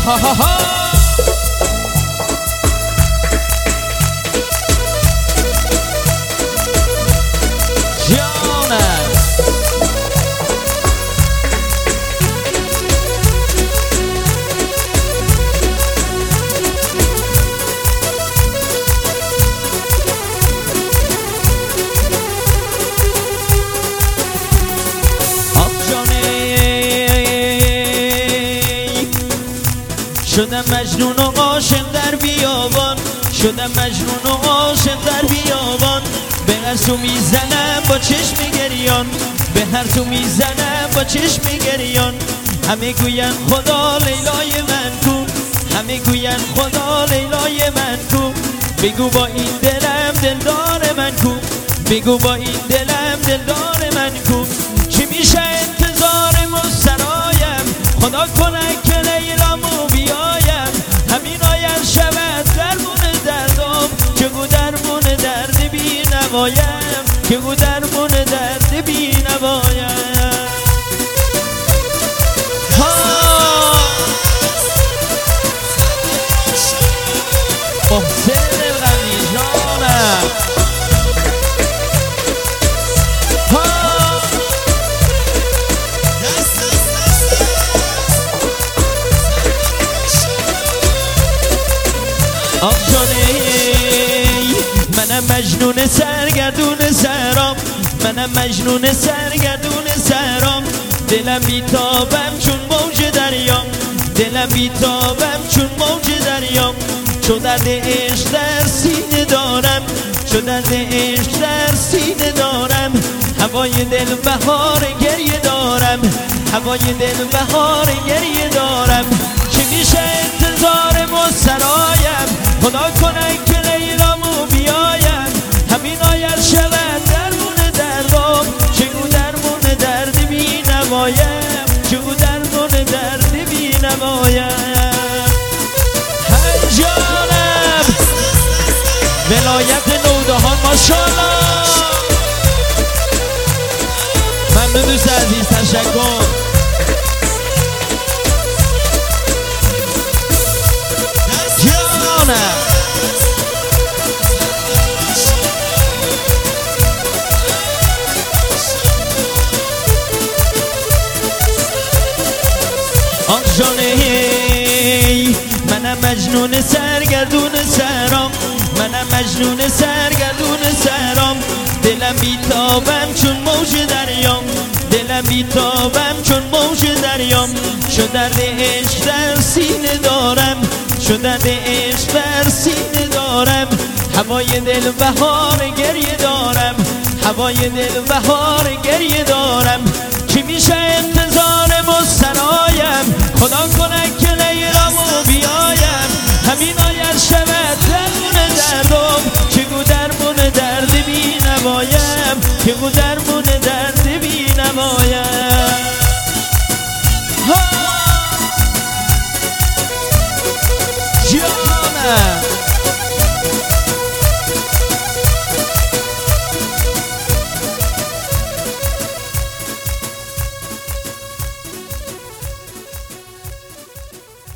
ها ها ها. جانم شدم مجنون و عاشق در بیابان، شدم مجنون و عاشق در بیابان، به هر تو میزنم با چشم گریان، به هر تو میزنم با چشم گریان. همه گوین خدا لیلای من کو، همه گوین خدا لیلای من کو. بگو با این دلم دلدار من کو، بگو با این دلم دلدار من کو. چی میشه انتظارم و سرایم، خدا کنه که لیلامو بیایم. همین آید شود درمون دردم، که گو درمون درد بی نوایم، که گو درمون درد بی نوایم. محسن غنی جانم منم مجنون سرگردون سرام، منم مجنون سرگردون سرام. دلم بیتابم چون موج دریام، دلم بیتابم چون موج دریام. چو درد عشق در سینه دارم، چو درد عشق در سینه دارم. هوای دل بهار گریه دارم، هوای دل بهار گریه دارم. چی میشه انتظارم و سرایم، خدا کنه که لیلامو بیایم. همین آید شود درمون دردم، چگو درمون درد بی نوایم، چگو درمون درد بی نوایم. هی جانم ولایت نودهان ماشالله. ممنون دوست عزیز، تشکر. جانم آن جانه منم مجنون سرگردون سرام، منم مجنون سرگردون سرام. دلم بیتابم چون موج دریام، دلم بیتابم چون موج دریام. شو درد عشق در سینه دارم، شو درد عشق در سینه دارم. هوای دل بهار گریه دارم، هوای دل بهار گریه دارم. چی میشه انتظارم و سرایم، خدا کنه که لیلامو بیایم. همین آید شود درمون دردم، چگو درمون درد بی نوایم، چگو درمون درد بی نوایم. جانم